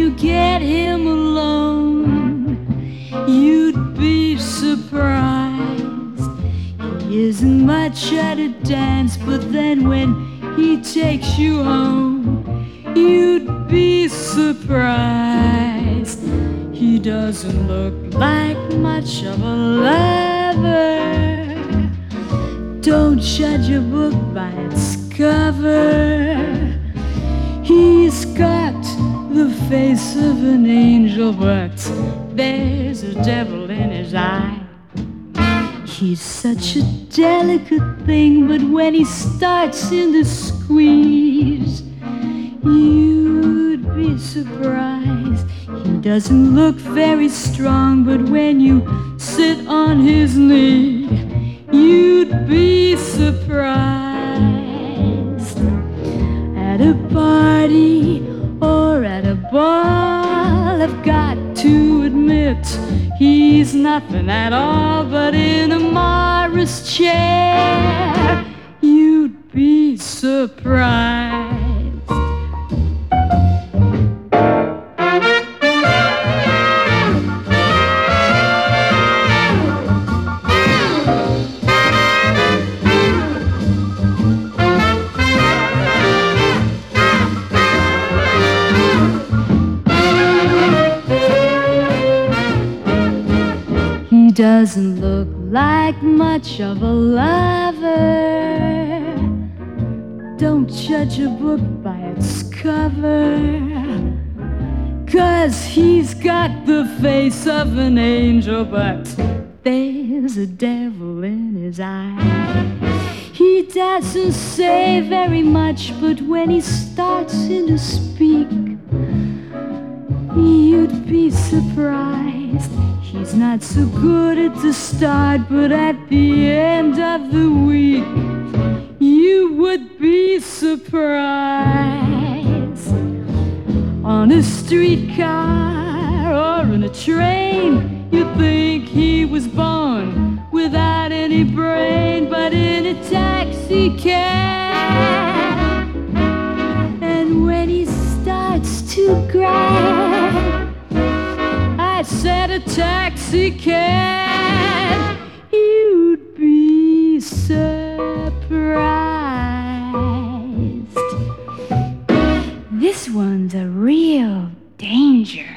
you get him alone, you'd be surprised. He isn't much at a dance, but then when he takes you home, you'd be surprised. He doesn't look like much of a lover. Don't judge a book by its cover. He's got the face of an angel, but there's a devil in his eye. He's such a delicate thing, but when he starts in the squeeze, you'd be surprised. He doesn't look very strong, but when you sit on his knee, you'd be surprised. At a party or at a ball, I've got to admit he's nothing at all, but in a Morris chair, you'd be surprised. He doesn't look like much of a lover. Don't judge a book by its cover, 'cause he's got the face of an angel, but there's a devil in his eye. He doesn't say very much, but when he starts in to speak, you'd be surprised. He's not so good at the start, but at the end of the week, you would be surprised. On a streetcar or in a train, you'd think he was born without any brain, but in a taxi cab, and when he starts to grab, I said a taxi cab, you'd be surprised. This one's a real danger.